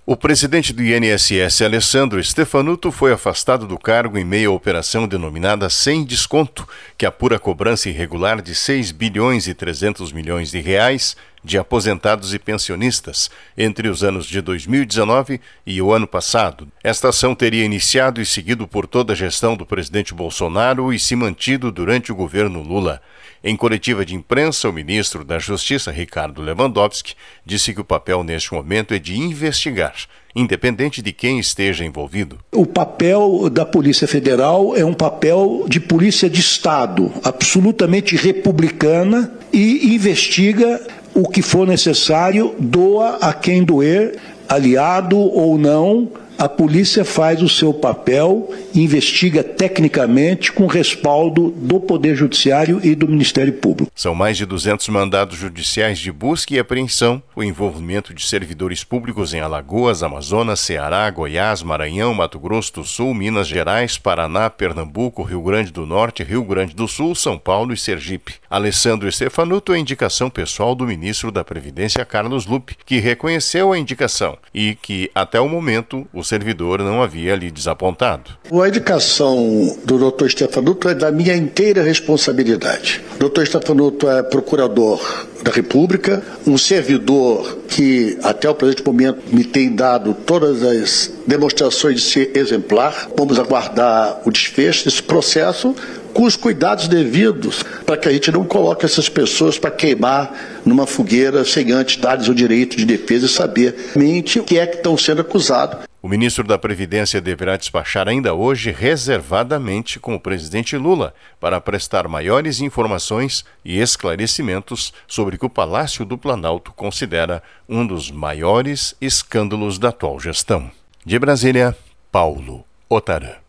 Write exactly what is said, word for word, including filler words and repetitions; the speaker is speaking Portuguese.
O presidente do I N S S, Alessandro Stefanuto, foi afastado do cargo em meio à operação denominada Sem Desconto, que apura a cobrança irregular de seis bilhões e trezentos milhões de reais de aposentados e pensionistas entre os anos de dois mil e dezenove e o ano passado. Esta ação teria iniciado e seguido por toda a gestão do presidente Bolsonaro e se mantido durante o governo Lula. Em coletiva de imprensa, o ministro da Justiça, Ricardo Lewandowski, disse que o papel neste momento é de investigar, independente de quem esteja envolvido. O papel da Polícia Federal é um papel de polícia de Estado, absolutamente republicana, e investiga o que for necessário, doa a quem doer, aliado ou não. A polícia faz o seu papel, investiga tecnicamente com respaldo do Poder Judiciário e do Ministério Público. São mais de duzentos mandados judiciais de busca e apreensão, o envolvimento de servidores públicos em Alagoas, Amazonas, Ceará, Goiás, Maranhão, Mato Grosso do Sul, Minas Gerais, Paraná, Pernambuco, Rio Grande do Norte, Rio Grande do Sul, São Paulo e Sergipe. Alessandro Stefanuto é indicação pessoal do ministro da Previdência, Carlos Lupe, que reconheceu a indicação e que, até o momento, o servidor não havia lhe desapontado. A indicação do doutor Stefanuto é da minha inteira responsabilidade. O doutor Stefanuto é procurador da República, um servidor que até o presente momento me tem dado todas as demonstrações de ser exemplar. Vamos aguardar o desfecho desse processo com os cuidados devidos para que a gente não coloque essas pessoas para queimar numa fogueira sem antes dar-lhes o direito de defesa e saber mente o que é que estão sendo acusados. O ministro da Previdência deverá despachar ainda hoje reservadamente com o presidente Lula para prestar maiores informações e esclarecimentos sobre o que o Palácio do Planalto considera um dos maiores escândalos da atual gestão. De Brasília, Paulo Otarã.